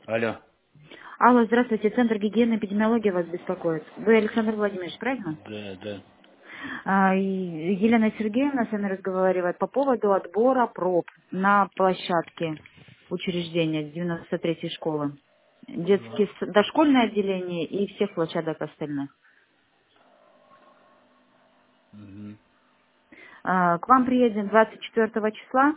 Алло. Алло, здравствуйте, Центр гигиены и эпидемиологии вас беспокоит. Вы Александр Владимирович, правильно? Да, да. И Елена Сергеевна с вами разговаривает по поводу отбора проб на площадке учреждения 93-й школы. Дошкольное отделение и всех площадок остальных. Мгм. К вам приедем 24 числа.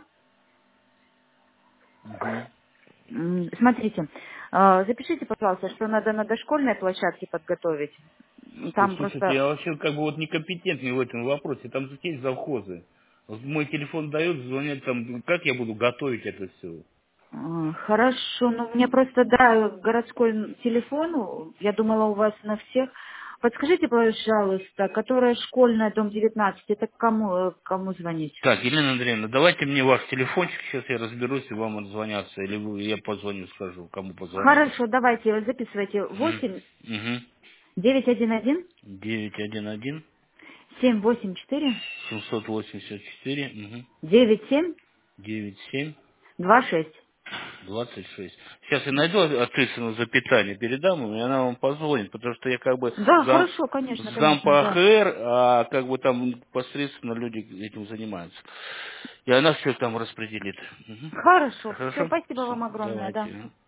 Мгм. Смотрите, запишите, пожалуйста, что надо на дошкольной площадке подготовить. Ой, Там слушайте, просто я вообще как бы вот некомпетентный в этом вопросе. Там же есть завхозы. Вот мой телефон дает, звонят там, как я буду готовить это все? Хорошо, ну мне просто, да, городской телефон, я думала у вас на всех. Подскажите, пожалуйста, которая школьная, дом 19, это кому звонить? Так, Елена Андреевна, давайте мне ваш телефончик, сейчас я разберусь и вам отзвонятся. Или я позвоню, скажу, кому позвонить. Хорошо, давайте, записывайте. Мгм. 8 Мгм. 911 911 784 784 97 97 26. 26. Сейчас я найду ответственного за питание, передам ему, и она вам позвонит, потому что я как бы Да, хорошо, конечно, зам конечно, по да. АХР, а как бы там посредственно люди этим занимаются. И она все там распределит. Мгм. Хорошо, все, Хорошо? спасибо Все, вам огромное, да. давайте.